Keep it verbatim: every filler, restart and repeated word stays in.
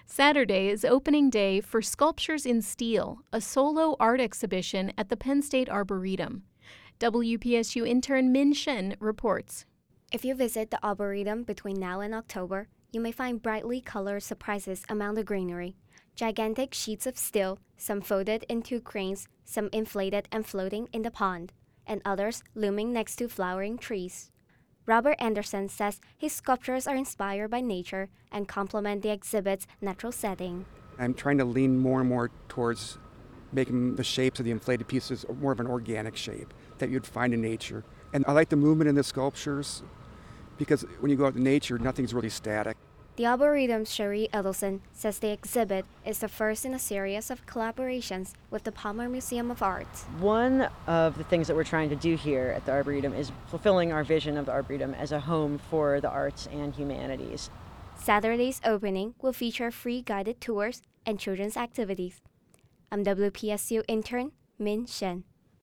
Saturday is opening day for Sculptures in Steel, a solo art exhibition at the Penn State Arboretum. W P S U intern Min Shen reports. If you visit the Arboretum between now and October, you may find brightly colored surprises among the greenery. Gigantic sheets of steel, some folded into cranes, some inflated and floating in the pond, and others looming next to flowering trees. Robert Anderson says his sculptures are inspired by nature and complement the exhibit's natural setting. I'm trying to lean more and more towards making the shapes of the inflated pieces more of an organic shape that you'd find in nature. And I like the movement in the sculptures because when you go out in nature, nothing's really static. The Arboretum's Cherie Edelson says the exhibit is the first in a series of collaborations with the Palmer Museum of Art. One of the things that we're trying to do here at the Arboretum is fulfilling our vision of the Arboretum as a home for the arts and humanities. Saturday's opening will feature free guided tours and children's activities. I'm W P S U intern Min Shen.